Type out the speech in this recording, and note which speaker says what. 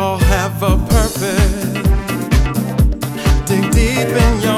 Speaker 1: all have a purpose. Dig deep in your